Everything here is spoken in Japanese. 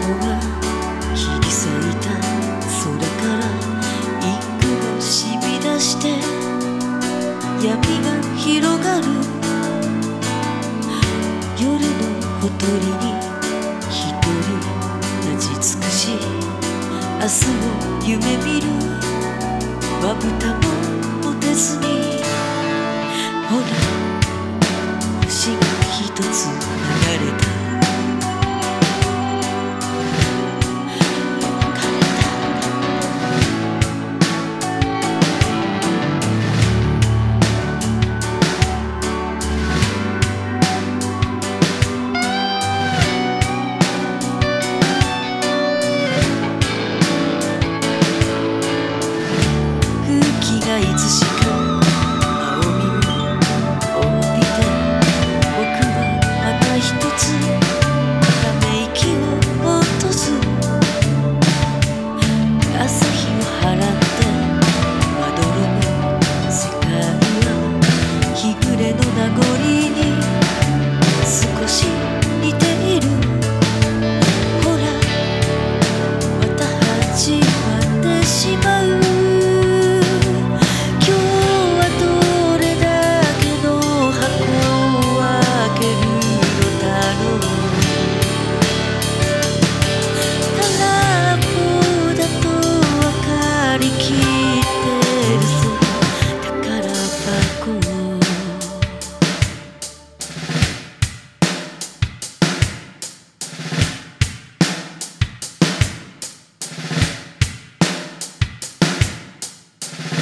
が切り裂いた空からインクが染み出して闇が広がる夜のほとりに一人立ち尽くし明日を夢見るまぶたも持てずにほら星が一つ流れたいつしか青みを帯びて僕はまた一つため息を落とす朝日を払ってまどろむ世界は日暮れの名残に少し似ているほらまた始まってしまうきってるさ宝箱